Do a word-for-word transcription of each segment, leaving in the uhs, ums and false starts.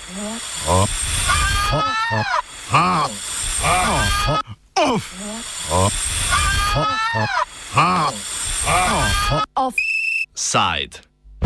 Offside.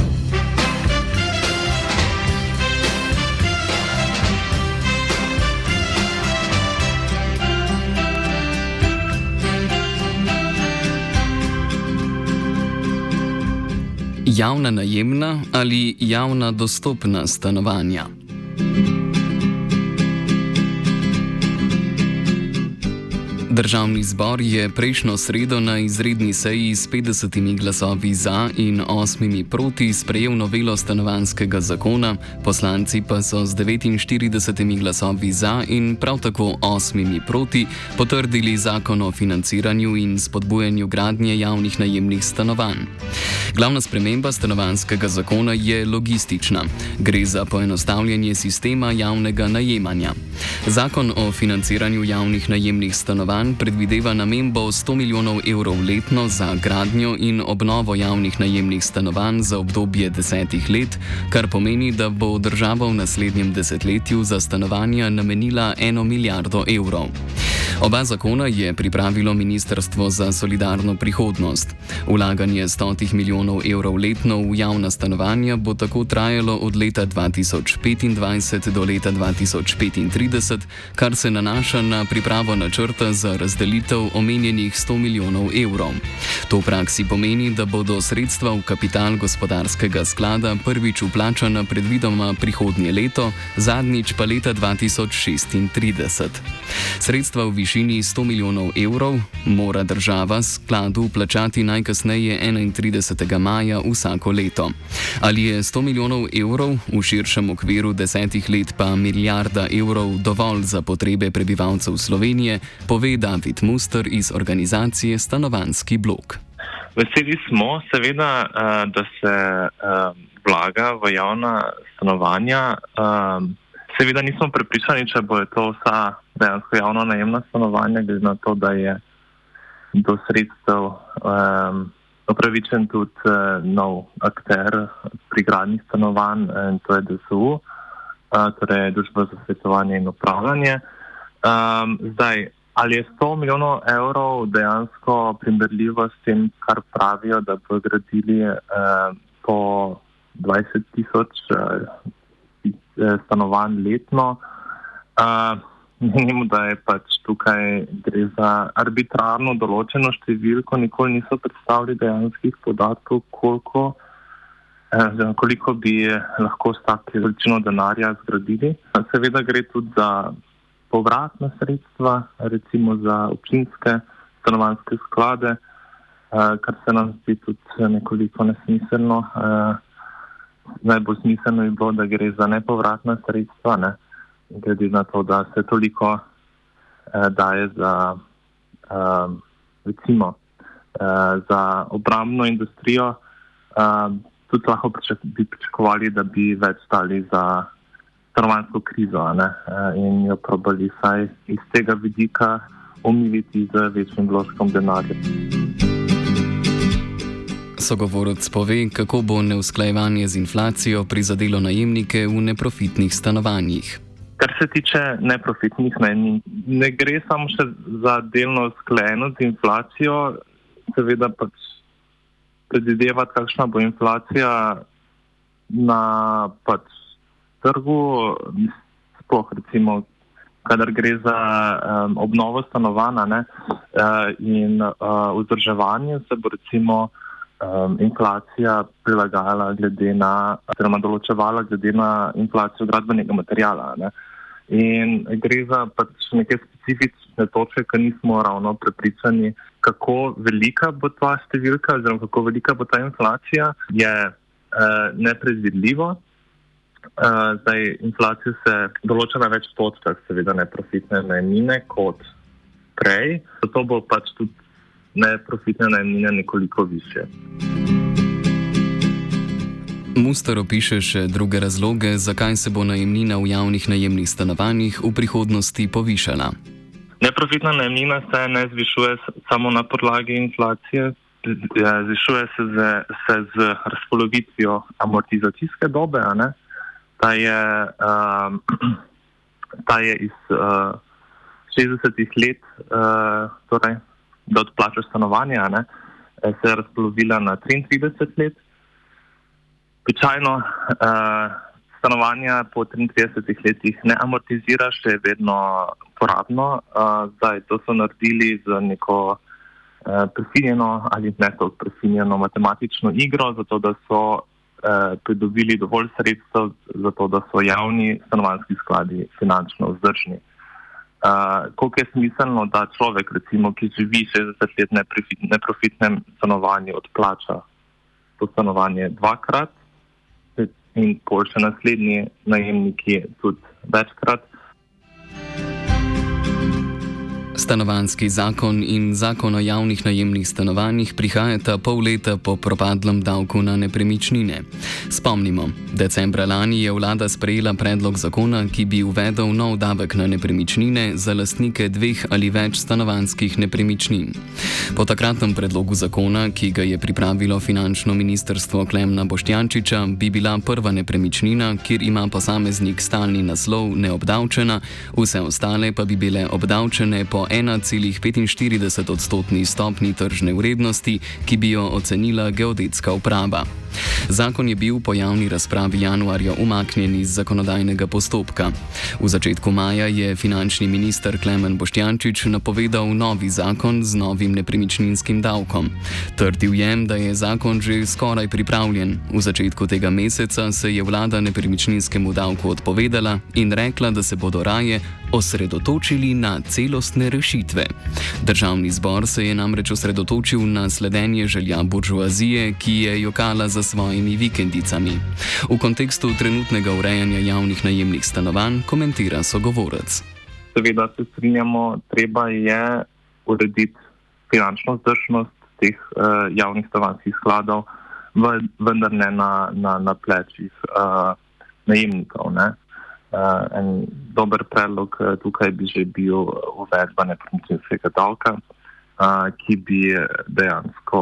Javna najemna ali javna dostopna stanovanja. Državni zbor je prejšnjo sredo na izredni seji s petdesetimi glasovi za in osmimi proti sprejel novelo stanovanjskega zakona, poslanci pa so z devetinštiridesetimi glasovi za in prav tako osmimi proti potrdili zakon o financiranju in spodbujanju gradnje javnih najemnih stanovanj. Glavna sprememba stanovanjskega zakona je logistična. Gre za poenostavljanje sistema javnega najemanja. Zakon o financiranju javnih najemnih stanovanj predvideva namembo sto milijonov evrov letno za gradnjo in obnovo javnih najemnih stanovanj za obdobje desetih let, kar pomeni, da bo država v naslednjem desetletju za stanovanja namenila eno milijardo evrov. Oba zakona je pripravilo Ministrstvo za solidarno prihodnost. Vlaganje stotih milijonov evrov letno v javna stanovanja bo tako trajalo od leta dva tisoč petindvajset do leta dva tisoč petintrideset, kar se nanaša na pripravo načrta za razdelitev omenjenih sto milijonov evrov. To v praksi pomeni, da bodo sredstva v kapital gospodarskega sklada prvič vplačana predvidoma prihodnje leto, zadnjič pa leta dva tisoč šestintrideset. Sredstva v višini sto milijonov evrov mora država skladu plačati najkasneje enaintridesetega maja vsako leto. Ali je sto milijonov evrov v širšem okviru desetih let pa milijarda evrov dovolj za potrebe prebivalcev Slovenije, pove David Muster iz organizacije Stanovanjski blok. Veseli smo seveda, da se vlaga v javna stanovanja. Seveda nismo prepričani, če bo to vsa dejansko javno najemna stanovanja, glede na to, da je do sredstev um, upravičen tudi uh, nov akter pri gradnji stanovanj, in to je D S U, uh, torej Družba za svetovanje in upravljanje. Um, zdaj, ali je sto milijonov evrov dejansko primerljivo s tem, kar pravijo, da bo gradili uh, po dvajset tisoč uh, stanovanj letno? Uh, Menimo, da je pač tukaj gre za arbitrarno določeno številko, nikoli niso predstavili dejanskih podatkov, koliko, eh, koliko bi lahko s tako količino denarja zgradili. Seveda gre tudi za povratna sredstva, recimo za občinske stanovanjske sklade, eh, kar se nam zdi tudi nekoliko nesmiselno. Eh, najbolj smiselno je bilo, da gre za nepovratna sredstva, ne? Glede na to, da se toliko eh, daje za, eh, recimo, eh, za obrambno industrijo, eh, tudi lahko pričak, bi pričakovali, da bi več dali za stanovanjsko krizo, ne? Eh, in jo probali vsaj iz tega vidika omiliti z večjim vložkom denarja. Sogovorec pove, kako bo neusklajevanje z inflacijo prizadelo najemnike v neprofitnih stanovanjih. Kar se tiče neprofitnih najemnin, ne gre samo še za delno usklajeno z inflacijo, seveda pač predvidevati, kakšna bo inflacija na pač trgu, sploh recimo, kadar gre za um, obnovo stanovanja, ne, uh, in uh, vzdrževanje, se bo recimo um, inflacija prilagajala glede na, oziroma določevala glede na inflacijo gradbenega materiala, ne. In gre za pač neke specifične točke, ki nismo ravno prepričani, kako velika bo ta številka, oziroma kako velika bo ta inflacija, je eh, nepredvidljivo. Eh, zdaj, inflacija se določa na več točkah, seveda neprofitne najemnine kot prej, zato bo pač tudi neprofitne najemnine nekoliko više. Muster opiše še druge razloge, zakaj se bo najemnina v javnih najemnih stanovanjih v prihodnosti povišala. Neprofitna najemnina se ne zvišuje samo na podlagi inflacije, zvišuje se z, se z razpolovitvijo amortizacijske dobe, a ne? ta je, um, ta je iz uh, šestdesetih let, uh, torej, da odplačaš stanovanja, ne, se je razpolovila na triintrideset let. Običajno uh, stanovanja po triintridesetih letih ne amortiziraš, še je vedno uporabno. Uh, zdaj, to so naredili z neko uh, prefinjeno ali ne tako prefinjeno matematično igro, zato da so uh, pridobili dovolj sredstev, zato da so javni stanovanjski skladi finančno vzdržni. Uh, koliko je smiselno, da človek, recimo, ki živi šestdeset let v neprofitnem stanovanju, odplača to stanovanje dvakrat in pol še naslednji najemniki tudi večkrat. Stanovanjski zakon in zakon o javnih najemnih stanovanjih prihajata pol leta po propadlem davku na nepremičnine. Spomnimo, decembra lani je vlada sprejela predlog zakona, ki bi uvedel nov davek na nepremičnine za lastnike dveh ali več stanovanjskih nepremičnin. Po takratnem predlogu zakona, ki ga je pripravilo finančno ministrstvo Klemna Boštjančiča, bi bila prva nepremičnina, kjer ima posameznik stalni naslov, neobdavčena, vse ostale pa bi bile obdavčene po ena cela petinštirideset odstotni stopni tržne vrednosti, ki bi jo ocenila geodetska uprava. Zakon je bil po javni razpravi januarja umaknjen iz zakonodajnega postopka. V začetku maja je finančni minister Klemen Boštjančič napovedal novi zakon z novim nepremičninskim davkom. Trdil je, da je zakon že skoraj pripravljen. V začetku tega meseca se je vlada nepremičninskemu davku odpovedala in rekla, da se bodo raje osredotočili na celostne rešitve. Državni zbor se je namreč osredotočil na sledenje želja buržoazije, ki je jokala za svojimi vikendicami. V kontekstu trenutnega urejanja javnih najemnih stanovanj komentira sogovorec. Seveda se strinjamo, treba je urediti finančno vzdržnost teh uh, javnih stanovanjskih skladov, vendar ne na, na, na plečih uh, najemnikov, ne. Uh, en dober predlog uh, tukaj bi že bil uvedba nepremičninskega davka, uh, ki bi dejansko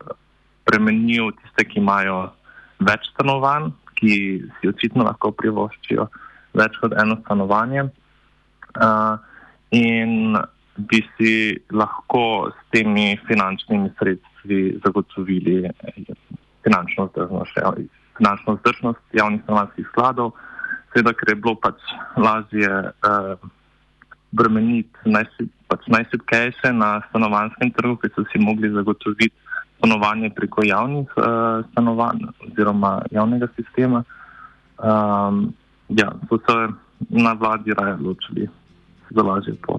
premenil tiste, ki imajo več stanovanj, ki si očitno lahko privoščijo več kot eno stanovanje, uh, in bi si lahko s temi finančnimi sredstvi zagotovili finančno vzdržnost, finančno vzdržnost javnih stanovanjskih skladov. Seveda, ker je bilo pač lažje uh, bremeniti najšip, pač najšipkejše na stanovanjskem trgu, ki so si mogli zagotoviti stanovanje preko javnih uh, stanovanj oziroma javnega sistema. Um, ja, so se na vladi raje odločili za lažje pot.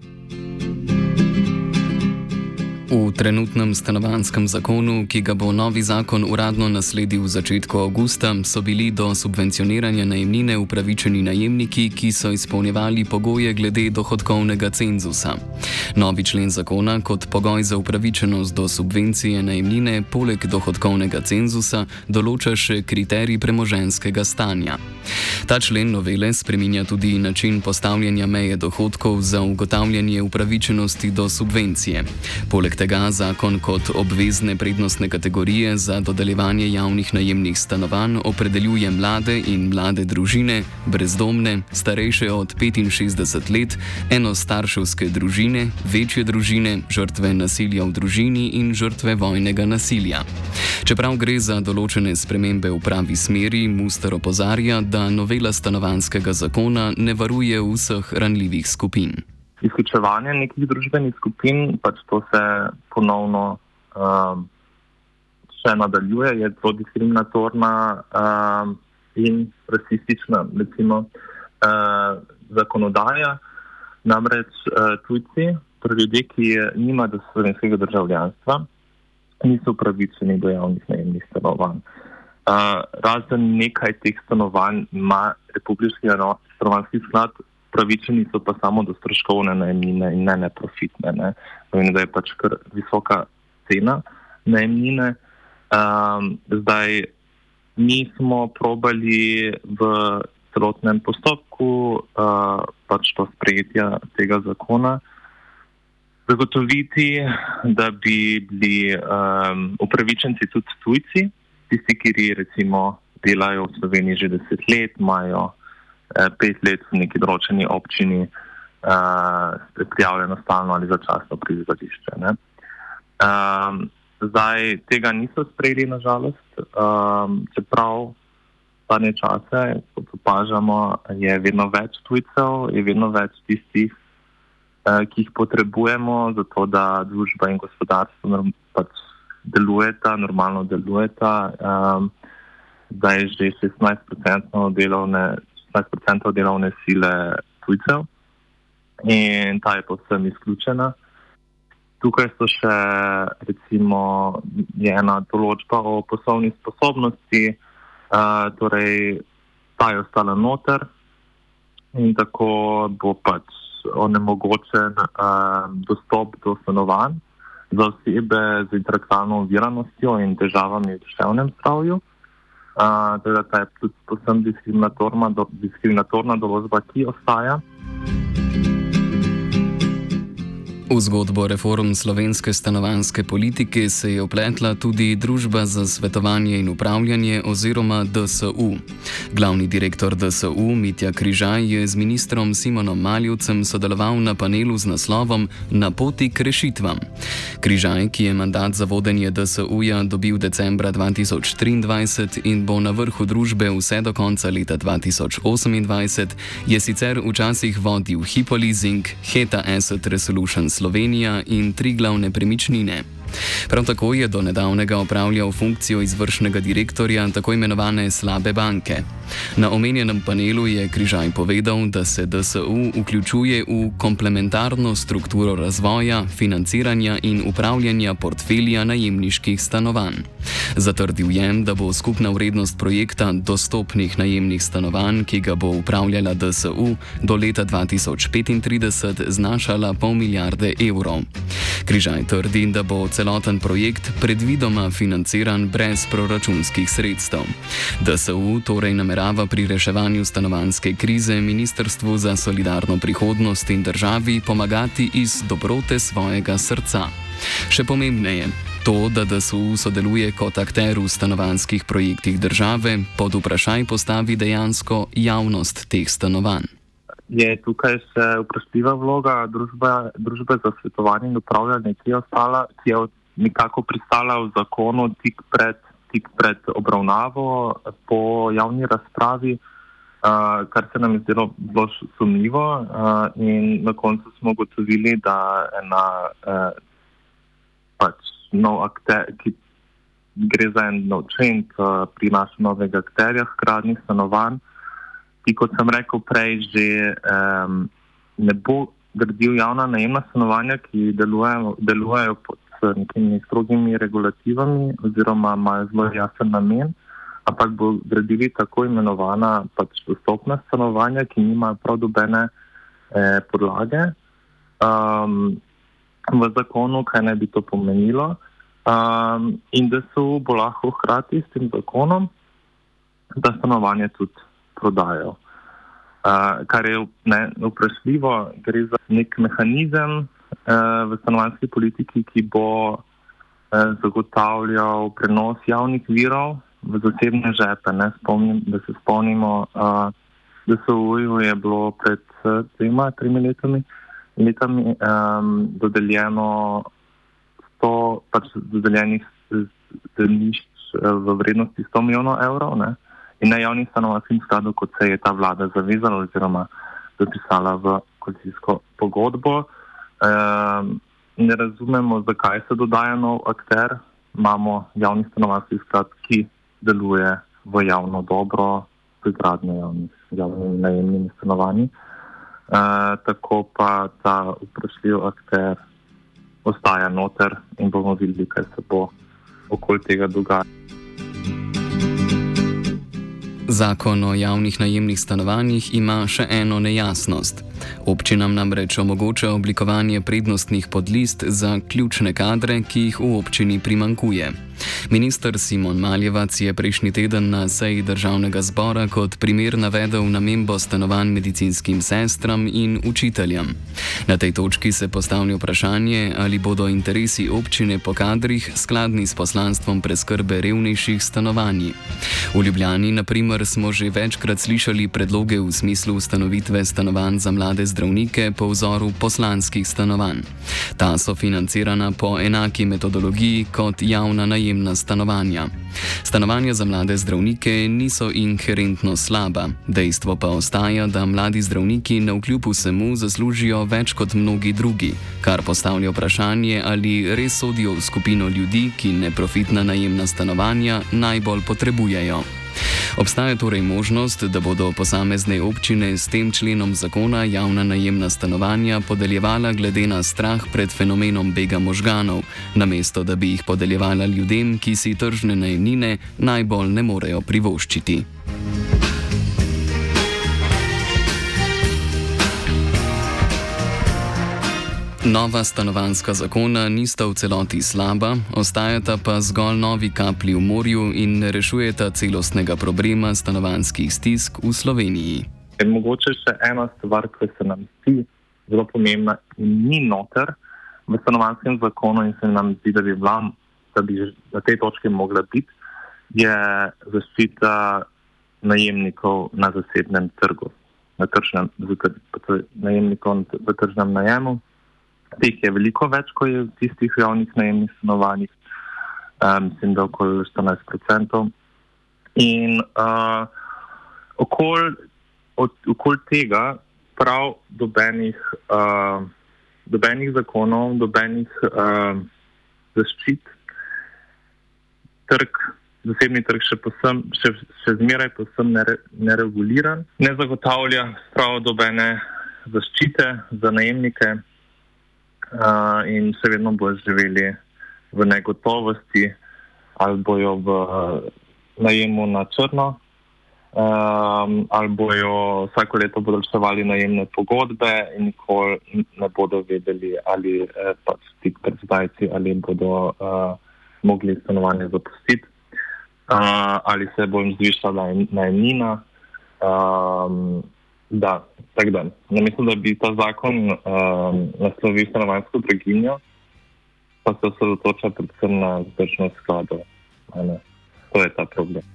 V trenutnem stanovanjskem zakonu, ki ga bo novi zakon uradno nasledil v začetku avgusta, so bili do subvencioniranja najemnine upravičeni najemniki, ki so izpolnjevali pogoje glede dohodkovnega cenzusa. Novi člen zakona kot pogoj za upravičenost do subvencije najemnine poleg dohodkovnega cenzusa določa še kriterij premoženjskega stanja. Ta člen novele spreminja tudi način postavljanja meje dohodkov za ugotavljanje upravičenosti do subvencije. Poleg tega zakon kot obvezne prednostne kategorije za dodeljevanje javnih najemnih stanovanj opredeljuje mlade in mlade družine, brezdomne, starejše od petinšestdeset let, enostarševske družine, večje družine, žrtve nasilja v družini in žrtve vojnega nasilja. Čeprav gre za določene spremembe v pravi smeri, Muster opozarja, da novela stanovanjskega zakona ne varuje vseh ranljivih skupin. Izključevanje nekih družbenih skupin, pač to se ponovno um, še nadaljuje, je to diskriminatorna um, in rasistična, recimo, uh, zakonodaja. Namreč uh, tujci, torej ljudje, ki nimajo slovenskega državljanstva, niso upravičeni do javnih najemnih stanovanj. Uh, razen nekaj teh stanovanj ima Republiški stanovanjski sklad, pravičeni so pa samo do stroškovne najemnine in ne neprofitne. Ne. Vem, da je pač kar visoka cena najemnine. Um, zdaj, mi smo probali v celotnem postopku uh, pač to sprejetja tega zakona zagotoviti, da bi bili um, upravičenci tudi tujci, tisti, ki recimo delajo v Sloveniji že deset let, imajo eh, pet let v neki določeni občini eh, prijavljeno stalno ali začasno prebivališče. Um, zdaj tega niso sprejeli, nažalost, um, čeprav zadnje čase, kot opažamo, je vedno več tujcev, je vedno več tistih, eh, ki jih potrebujemo, zato da družba in gospodarstvo pač delujeta, normalno delujeta. Um, zdaj je že šestnajst procentov delovne, šestnajst procentov delovne sile tujcev in ta je povsem izključena. Tukaj so še, recimo, je ena določba o poslovni sposobnosti, uh, torej ta je ostala noter in tako bo pač onemogočen uh, dostop do stanovanj za osebe z intelektualno oviranostjo in težavami v duševnem zdravju. Uh, teda ta je tudi posebno diskriminatorna, do, diskriminatorna določba, ki ostaja. V zgodbo reform slovenske stanovanjske politike se je vpletla tudi Družba za svetovanje in upravljanje oziroma D S U. Glavni direktor D S U Mitja Križaj je z ministrom Simonom Maljevcem sodeloval na panelu z naslovom Na poti k rešitvam. Križaj, ki je mandat za vodenje D S U-ja dobil decembra dva tisoč triindvajset in bo na vrhu družbe vse do konca leta dva tisoč osemindvajset, je sicer včasih vodil Hypo Leasing, Heta Asset Resolution Slovenija in Triglav nepremičnine. Prav tako je do nedavnega opravljal funkcijo izvršnega direktorja tako imenovane slabe banke. Na omenjenem panelu je Križaj povedal, da se D S U vključuje v komplementarno strukturo razvoja, financiranja in upravljanja portfelja najemniških stanovanj. Zatrdil je, da bo skupna vrednost projekta dostopnih najemnih stanovanj, ki ga bo upravljala D S U, do leta dva tisoč petintrideset znašala pol milijarde evrov. Križaj trdi, da bo celoten projekt predvidoma financiran brez proračunskih sredstev. D S U torej namerava pri reševanju stanovanjske krize Ministrstvu za solidarno prihodnost in državi pomagati iz dobrote svojega srca. Še pomembneje, to, da D S U sodeluje kot akter v stanovanjskih projektih države, pod vprašaj postavi dejansko javnost teh stanovanj. Je tukaj še vprašljiva vloga družbe, družbe za svetovanje in upravljanje, ki je ostala, ki je nekako pristala v zakonu tik pred, tik pred obravnavo po javni razpravi, uh, kar se nam je zdelo zelo sumljivo, uh, in na koncu smo ugotovili, da ena uh, pač nov akter, ki gre za en nov trend, uh, prinaša novega akterja h gradnji stanovanj, ki, kot sem rekel prej, že um, ne bo gradil javna najemna stanovanja, ki delujejo, delujejo pod nekimi strogimi regulativami oziroma imajo zelo jasen namen, ampak bo gradili tako imenovana pač dostopna stanovanja, ki nimajo prav dobene eh, podlage um, v zakonu, kaj naj bi to pomenilo. Um, in D S U bo lahko hkrati s tem zakonom, da stanovanje tudi prodajo. Uh, kar je ne, vprašljivo, gre za nek mehanizem uh, v stanovanjski politiki, ki bo uh, zagotavljal prenos javnih virov v zasebne žepe. Ne? Spomnim, da se spomnimo, uh, da se v U-ju je bilo pred dvema, tremi letami, letami um, dodeljeno sto, pač dodeljenih zemljišč v vrednosti sto milijonov evrov, ne? In na javnih stanovanjskim skladu, kot se je ta vlada zavezala oziroma zapisala v koalicijsko pogodbo. E, ne razumemo, zakaj se dodaja nov akter. Imamo javni stanovanjski sklad, ki deluje v javno dobro, pri gradnji javnih, javnih najemnih stanovanj. E, tako pa ta vprašljiv akter ostaja noter in bomo videli, kaj se bo okoli tega dogajalo. Zakon o javnih najemnih stanovanjih ima še eno nejasnost. Občinam namreč omogoča oblikovanje prednostnih podlist za ključne kadre, ki jih v občini primanjkuje. Minister Simon Maljevac je prejšnji teden na seji državnega zbora kot primer navedel namembo stanovanj medicinskim sestram in učiteljem. Na tej točki se postavlja vprašanje, ali bodo interesi občine po kadrih skladni s poslanstvom preskrbe revnejših stanovanj. V Ljubljani, na primer, smo že večkrat slišali predloge v smislu ustanovitve stanovanj za mlade zdravnike po vzoru poslanskih stanovanj. Ta so financirana po enaki metodologiji kot javna najemna stanovanja. Stanovanja za mlade zdravnike niso inherentno slaba. Dejstvo pa ostaja, da mladi zdravniki navkljub vsemu zaslužijo več kot mnogi drugi, kar postavlja vprašanje, ali res sodijo v skupino ljudi, ki neprofitna najemna stanovanja najbolj potrebujejo. Obstaja torej možnost, da bodo posamezne občine s tem členom zakona javna najemna stanovanja podeljevala glede na strah pred fenomenom bega možganov, namesto da bi jih podeljevala ljudem, ki si tržne najemnine najbolj ne morejo privoščiti. Nova stanovanjska zakona nista v celoti slaba, ostajata pa zgolj novi kaplji v morju in ne rešujeta celostnega problema stanovanjskih stisk v Sloveniji. Mogoče še ena stvar, ki se nam zdi zelo pomembna in ni noter v stanovanjskem zakonu in se nam zdi, da bi, bila, da bi na tej točki mogla biti, je zaščita najemnikov na zasebnem trgu, na tržnem, najemnikov v tržnem najemu. Teh je veliko več, kot je v tistih javnih najemnih stanovanjih, um, mislim, da okoli štirinajst procentov. In uh, okoli okol tega prav dobenih, uh, dobenih zakonov, dobenih uh, zaščit, trg, zasebni trg še, posem, še, še zmeraj posem nere, nereguliran, ne zagotavlja prav dobene zaščite za najemnike. Uh, in še vedno bojo živeli v negotovosti ali bojo v uh, najemu na črno, um, ali bojo vsako leto podaljševali najemne pogodbe in nikoli ne bodo vedeli, ali eh, pač ti predstavci ali bodo uh, mogli stanovanje zapustiti, uh, ali se bo jim zvišala najemnina. Um, Da, tak dan. Namesto, da bi ta zakon um, naslovil stanovanjsko draginjo, pa se osredotoča predvsem na vzdržnost skladov. To je ta problem.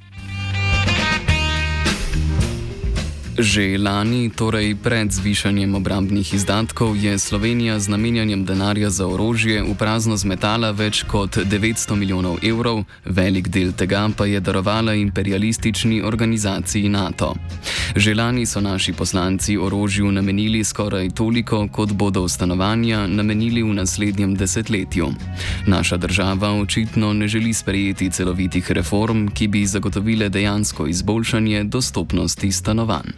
Že lani, torej pred zvišanjem obrambnih izdatkov, je Slovenija z namenjanjem denarja za orožje v prazno zmetala več kot devetsto milijonov evrov, velik del tega pa je darovala imperialistični organizaciji NATO. Že lani so naši poslanci orožju namenili skoraj toliko, kot bodo stanovanja namenili v naslednjem desetletju. Naša država očitno ne želi sprejeti celovitih reform, ki bi zagotovile dejansko izboljšanje dostopnosti stanovanj.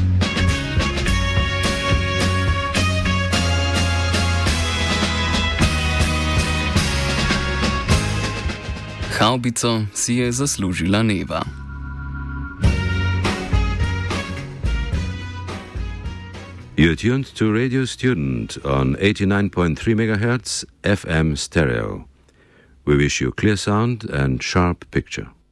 Havbico si je zaslužila Neva. You're tuned to Radio Student on eighty-nine point three megahertz F M stereo. We wish you clear sound and sharp picture.